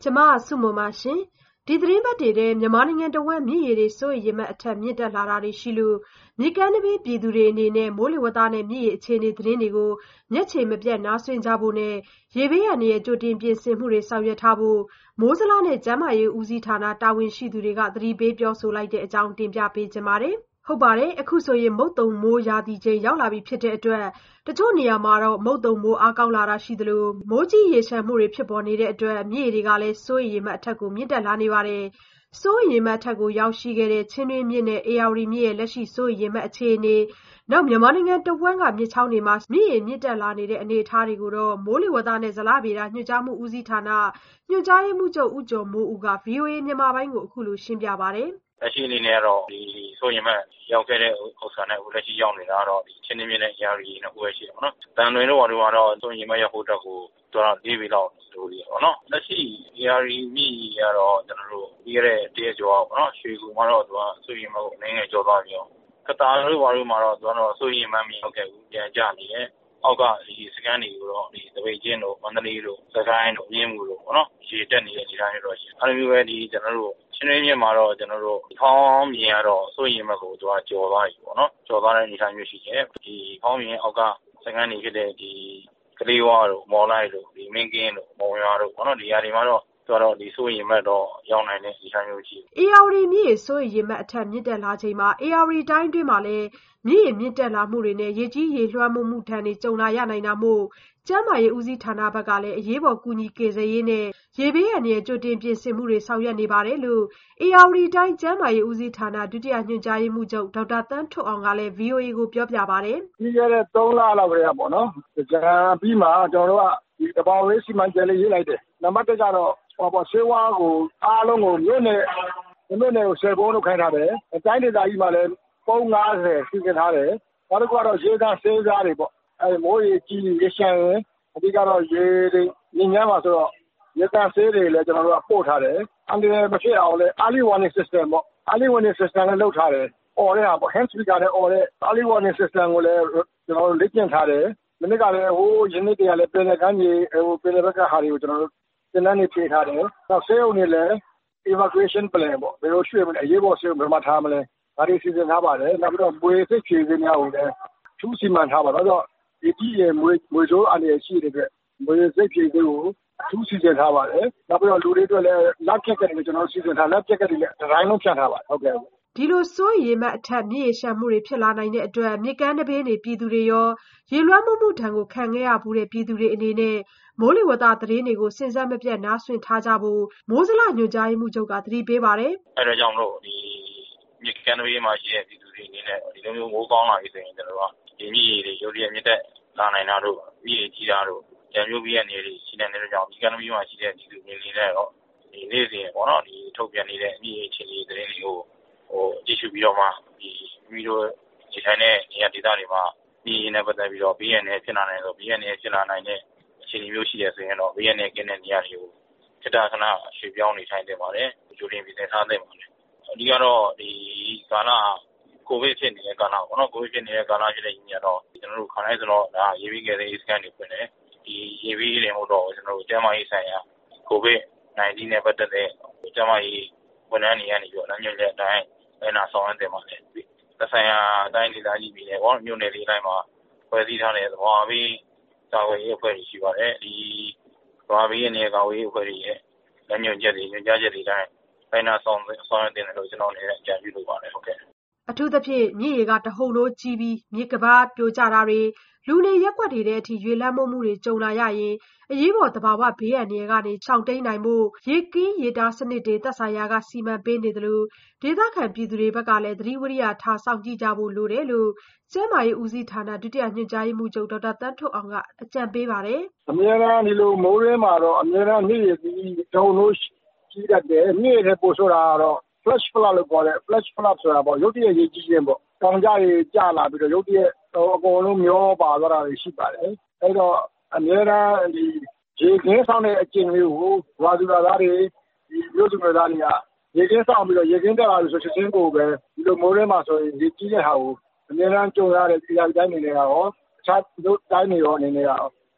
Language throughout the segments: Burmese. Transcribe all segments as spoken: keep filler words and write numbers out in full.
ကျမဆုမွန်ပါရှင်ဒီသတင်းပတ်တွေထဲမြန်မာနိုင်ငံတဝန်းမြစ်ရေတွေစိုးရိမ်မှအထက်မြင့်တက်လာတာတွေရှိလို့မြေကမ်းနဘေးပြည်သူတွေအနေနဲ့မိုးလေဝသနဲ့မြစ်ရေအခြေအနေသတင်းတွေကိုမျက်ခြေမပြတ်နားဆွင့်ကြဖို့နဲ့ရေဘေးအန္တရာယ်ကြိုတင်ပြင်ဆင်မှုတွေဆောင်ရွက်ထားဖို့မိုးစလားနဲ့ကျန်းမာရေးဦးစီးဌာနတာဝန်ရှိသူတွေကသတိပေးပြောဆိုလိုက်တဲ့အကြောင်းတင်ပြပေးချင်ပါတယ်ဟုတ်ပါတယ်အခုဆိုရင်မုတ်တုံမိုးရာသီချိန်ရောက်လာပြီဖြစ်တဲ့အတွက်တချို့နေရာမှာတော့မုတ်တုံမိုးအားကောင်းလာတာရှိသလိုမိုးကြီးရေရှမ်းမှုတွေဖြစ်ပေါ်နေတဲ့အတွက်မြစ်ရေတွေကလည်းစိုးရိမ်မှအထက်ကိုမြင့်တက်လာနေပါတယ်စိုးရိမ်မှအထက်ကိုရောက်ရှိခဲ့တဲ့ချင်းတွင်းမြစ်နဲ့အေရဝတီမြစ်ရဲ့လက်ရှိစိုးရိမ်မှအခြေအနေနောက်မြန်မာနိုင်ငံတဝန်းကမြစ်ချောင်းတွေမှာမြစ်ရေမြင့်တက်လာနေတဲ့အနေအထားတွေကိုတော့မိုးလေဝသနဲ့ဇလဗေဒညွှန်ကြားမှုဦးစီးဌာနညွှန်ကြားရေးမှူးချုပ်ဦးကျော်မိုးဦးက ဗွီအိုအေမြန်မာပိုင်းကိုအခုလိုရှင်းပြပါတယ်လက်ရှိအနေနဲ့ကတော့ဒီဆိုရင်မှရောက်ခဲ့တဲ့ဥစ္စာနဲ့အခုလက်ရှိရောက်နေတာတော့ဒီချင်းမြင့်နဲ့ရာရီနှစ်ခုပဲရှိတယ်ပေါ့နော်။တန်လွင်တို့ဘာလို့ကတော့ဆိုရင်မှရောက်ဖို့တော့ကိုတော့၄ဘီလောက်တို့ရပါတော့။လက်ရှိရာရီမြင့်ကတော့ကျွန်တော်တို့ပြီးခဲ့တဲ့တရက်ကျော်ပေါ့နော်။ရွှေကူမှာတော့သူကဆိုရင်မှကိုအနေငယ်ကျော်သွားပြီးတော့ကတာတို့ဘာလို့မှာတော့သူကတော့ဆိုရင်မှမရောက်ခဲ့ဘူးပြန်ကြနေတယ်။အောက်ကဒီစကန်တွေကိုတော့ဒီတပိတ်ချင်းတို့မန္တလေးတို့စကိုင်းတို့မြင်းမှုတို့ပေါ့နော်။ရေတက်နေတဲ့နေရာတွေတော့ရှိတယ်။အဲဒီမျိုးပဲဒီကျွန်တော်တို့ချင်းရင်းမြစ်မှာတော့ကျွန်တော်တို့ဖောင်းမြင်ရတော့ဆိုရင်မှကိုသူကကြော်သွားပြီပေါ့နော်ကြော်သွားတဲ့အနေအထားမျိုးရှိတယ်ဒီဖောင်းမြင်အောက်ကစကန်နေဖြစ်တဲ့ဒီကလေးဝါတို့မော်လိုက်တို့ဒီမင်းကင်းတို့မုံရွာတို့ပေါ့နော်ဒီຢာတွေမှာတော့တော်တော်ဒီဆိုရင်မှတော့ရောက်နိုင်တဲ့အနေအထားမျိုးရှိတယ်အေရဝတီမြစ်ရေစိုးရိမ်မှအထက်မြင့်တက်လာချိန်မှာအေရဝတီတိုင်းအတွင်းမှာလည်းမြစ်ရေမြင့်တက်လာမှုတွေနဲ့ရေကြီးရေလွှမ်းမှုမှုထန်တွေကြုံလာရနိုင်တာမို့ကျန်းမာရေးဦးစီးဌာနဘက်ကလည်းအရေးပေါ်ကူညီကယ်ဆယ်ရေးနဲ့ရေဘေးအန္တရာယ်ကြိုတင်ပြင်ဆင်မှုတွေဆောင်ရွက်နေပါတယ်လို့အေရဝတီတိုင်းကျန်းမာရေးဦးစီးဌာနဒုတိယညွှန်ကြားရေးမှူးချုပ်ဒေါက်တာသန်းထွဋ်အောင်ကလည်း ဗွီအိုအေကိုပြောပြပါတယ်ပြီးခဲ့တဲ့သုံးလလောက်ခရေပေါ့နော်ကြံပြီးမှကျွန်တော်တို့ကဒီတဘာဝရေးစီမံချက်လေးရေးလိုက်တယ်နံပါတ်တစ်ကတော့ဟောပေါ့ဆေးဝါးကိုအားလုံးကိုမြို့နယ်မြို့နယ်ကိုဆယ်ဘုံလောက်ခိုင်းထားတယ်တိုင်းဒေသကြီးမှာလည်းပုံငါးဆယ်စီစဉ်ထားတယ်နောက်တစ်ခုကတော့ရေသားဆေးစားတွေပေါ့အဲမိုးရေကြီးရေရှမ်းရင်အဓိကတော့ရေတွေညဉ့်ညမ်းမှာဆိုတော့ရေသားဆေးတွေလည်းကျွန်တော်တို့ကပို့ထားတယ်အန်ဒီမဖြစ်အောင်လည်း early warning system ပေါ့ early warning system လည်းလုပ်ထားတယ်အော်ရတာပေါ့ hand speaker နဲ့အော်တဲ့ early warning system ကိုလည်းကျွန်တော်တို့လေ့ကျင့်ထားတယ်မနေ့ကလည်းဟိုရင်းနှီးတွေကလည်းပြည်နယ်ကမ်းခြေဟိုပြည်နယ်ဘက်ကဟာတွေကိုကျွန်တော်တို့သင်တန်းတွေဖြေထားတယ်နောက်ဆေးရုံတွေလည်း evacuation plan ပေါ့ဘယ်လိုရွှေ့မလဲအရေးပေါ်ဆေးရုံဘယ်မှာထားမလဲဒါတွေစီစဉ်ထားပါတယ်နောက်ပြီးတော့မွေစိတ်ဖြေစင်းများကိုလည်းသူစီမံထားပါတော့ဒီကြီးရဲ့မွေမွေစိုးအနေရှိတဲ့အတွက်မွေစိတ်ဖြေစင်းကိုသူစီစဉ်ထားပါတယ်နောက်ပြီးတော့လူတွေအတွက်လည်းလက်ဖြတ်ကတွေကျွန်တော်စီစဉ်ထားလက်ဖြတ်ကတွေလည်းဒီဇိုင်းလုံးဖြတ်ထားပါတယ်ဟုတ်ကဲ့ဒီလိုစိုးရိမ်မှအထက်မြစ်ရေရှမ်းမှုတွေဖြစ်လာနိုင်တဲ့အတွက်မြစ်ကမ်းနဘေးနေပြည်သူတွေရောရေလွှမ်းမှုမှုထံကိုခံခဲ့ရဘူးတဲ့ပြည်သူတွေအနေနဲ့မိုးလေဝသသတင်းတွေကိုစဉ်ဆက်မပြတ်နားဆွင့်ထားကြဖို့မိုးစလညွှန်ကြားရေးမှူးချုပ်ကသတိပေးပါတယ်အဲဒါကြောင့်လို့ဒီမြစ်ကမ်းနဘေးမှာရှိတဲ့ပြည်သူတွေအနေနဲ့ဒီလိုမျိုးမိုးကောင်းလာပြီဆိုရင်ကျွန်တော်တို့ကဒီမြစ်ရေတွေရုတ်တရက်မြစ်တက်လာနိုင်တာတို့မြစ်ရေကြီးတာတို့ကြံမျိုးပြီးတဲ့နေတွေရှိနေတဲ့ကြောင့်မြစ်ကမ်းနဘေးမှာရှိတဲ့ပြည်သူတွေအနေနဲ့တော့ဒီနေ့စဉ်ပေါ့နော်ဒီထုတ်ပြန်နေတဲ့မြစ်ရေအခြေအနေသတင်းတွေကိုဟိုကြည့်ရှုပြီးတော့မှဒီမိတို့ဒီထိုင်တဲ့နေရာဒေသတွေမှာဒီနဲ့ပတ်သက်ပြီးတော့ B N N ဖြစ်လာနိုင်ဆို B N N ဖြစ်လာနိုင်တဲ့အခြေအနေမျိုးရှိတယ်ဆိုရင်တော့ B N N ကင်းတဲ့နေရာတွေကိုစတာခဏရွှေ့ပြောင်းနေထိုင်နေပါတယ်ကြိုတင်ပြင်ဆင်ထားသင့်ပါတယ်အဓိကတော့ဒီကာလကိုဗစ်ဖြစ်နေတဲ့ကာလပေါ့နော်ကိုဗစ်ဖြစ်နေတဲ့ကာလဖြစ်တဲ့ညတော့ကျွန်တော်တို့ခါတိုင်းဆိုတော့ဒါရေပြီးကလေးစကန်တွေဖွင့်တယ်ဒီရေပြီးတွေဟုတ်တော့ကျွန်တော်တို့ကျန်းမာရေးဆိုင်ရာကိုဗစ်nineteenနဲ့ပတ်သက်တဲ့ကျန်းမာရေးဝန်ထမ်းတွေကနေပြီးတော့လမ်းညွှန်ချက်အတိုင်းအဲ့နာဆောင်ရတဲ့မှာလေသက်ဆိုင်ရာအတိုင်းဒေသကြီးပြည်နယ်ပေါ့မြို့နယ်လေးတိုင်းမှာဖွဲ့စည်းထားတဲ့သဘာဝဘေးကာကွယ်ရေးအဖွဲ့တွေရှိပါတယ်ဒီသဘာဝဘေးရဲ့ကာကွယ်ရေးအဖွဲ့တွေရဲ့လမ်းညွှန်ချက်တွေညွှန်ကြားချက်တွေတိုင်းအဲ့နာဆောင်ဆောင်ရတဲ့လို့ကျွန်တော်လည်းအကြံပြုလိုပါတယ်ဟုတ်ကဲ့အထူးသဖြင့်မြစ်ရေကတဟုန်လို့ကြီးပြီးမြစ်ကဘာပြိုကျတာတွေလူနေရက်ွက်တွေတဲ့အထိရွေလန်းမှုမှုတွေကြုံလာရရင်အရေးပေါ်သဘာဝဘေးအန္တရာယ်ကနေရှောင်တိန်နိုင်ဖို့ရေကင်းရေတားစနစ်တွေသက်ဆိုင်ရာကစီမံပေးနေတယ်လို့ဒေသခံပြည်သူတွေဘက်ကလည်းသတိဝိရိယထားစောင့်ကြည့်ကြဖို့လိုတယ်လို့ကျန်းမာရေးဦးစီးဌာနဒုတိယညွှန်ကြားရေးမှူးချုပ်ဒေါက်တာသန်းထွဋ်အောင်ကအကြံပေးပါတယ်အများအားဒီလိုမိုးရင်းမှာတော့အများအားမြစ်ရေကြီးဒုံလို့ကြီးတတ်တယ်မြစ်ရေပို့ဆိုတာကတော့ flash flood လို့ခေါ်တယ် flash flood ဆိုတာပေါ့ရုတ်တရက်ရေကြီးခြင်းပေါ့တောင်ကြရေကျလာပြီးတော့ရုတ်တရက်အကုန်လုံးမျောပါသွားတာတွေရှိပါတယ်အဲ့တော့အများအားဒီရေခင်းဆောင်တဲ့အကျင့်လေးကိုဝါသူသားတွေဒီမြို့သူမျိုးသားတွေကရေခင်းဆောင်ပြီးတော့ရေခင်းတက်လာလို့ဆိုချက်ချင်းကိုပဲဒီလိုမိုးထဲမှာဆိုရင်ရေကြီးတဲ့ဟာကိုအများအားကြုံရတဲ့ပြည်သူတိုင်းနေနေရောအခြားတို့တိုင်းနေရောအနေနဲ့ရော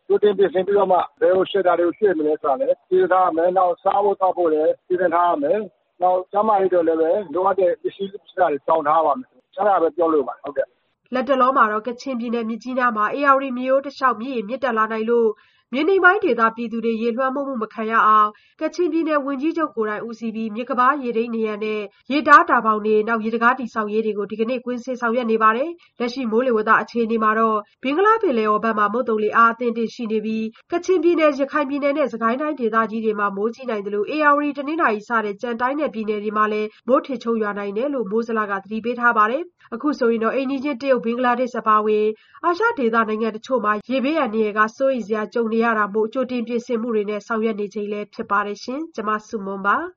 ကြိုတင်ပြင်ဆင်ပြီးတော့မှဘယ်လိုရှက်တာတွေကိုတွေ့မလဲဆိုတာလည်းသိထားရမယ်။နောက်စားဖို့တောက်ဖို့လည်းသိထားရမယ်။နောက်ကျန်းမာရေးတို့လည်းပဲလိုအပ်တဲ့ပစ္စည်းတွေစောင့်ထားပါမယ်။အဲ့ဒါပဲပြောလို့ပါဟုတ်ကဲ့။လက်တလောမှာတော့ကချင်ပြည်နယ်မြစ်ကြီးနားမှာဧရာဝတီမြစ်ရိုးတစ်လျှောက်မြစ်ရေမြင့်တက်လာနိုင်လို့မြေနိမ့်ပိုင်းဒေသပြည်သူတွေရေလွှမ်းမိုးမှုမခံရအောင်ကချင်ပြည်နယ်ဝန်ကြီးချုပ်ကိုယ်တိုင်ဦးစီးပြီးမြစ်ကမ်းပါးရေထိန်းနံရံနဲ့ရေတားတာဘောင်တွေနောက်ရေတံခါးတည်ဆောက်ရေးတွေကိုဒီကနေ့ကွင်းဆင်းဆောင်ရွက်နေပါတယ်။လက်ရှိမိုးလေဝသအခြေအနေမှာတော့ဘင်္ဂလားပင်လယ်အော်ဘက်မှာမုတ်သုန်လေအားအသင့်အတင့်ရှိနေပြီးကချင်ပြည်နယ်ရခိုင်ပြည်နယ်နဲ့စကိုင်းတိုင်းဒေသကြီးတွေမှာမိုးကြီးနိုင်တယ်လို့ဧရာဝတီတနင်္သာရီစတဲ့ကြံတိုင်းနယ်ပြည်နယ်တွေမှာလည်းမိုးထစ်ချုံရွာနိုင်တယ်လို့မိုးဇလကသတိပေးထားပါတယ်။အခုဆိုရင်တော့အိမ်နီးချင်းတရုတ်ဘင်္ဂလားဒေ့ရှ်အပါအဝင်အာရှဒေသနိုင်ငံတချို့မှာရေဘေးအန္တရာယ်ကစိုးရိမ်စရာကြုံနေရတာမို့ကြိုတင်ပြင်ဆင်မှုတွေနဲ့ဆောင်ရွက်နေချိန်လည်းဖြစ်ပါတယ်ရှင်။ကျွန်မစုမွန်ပါ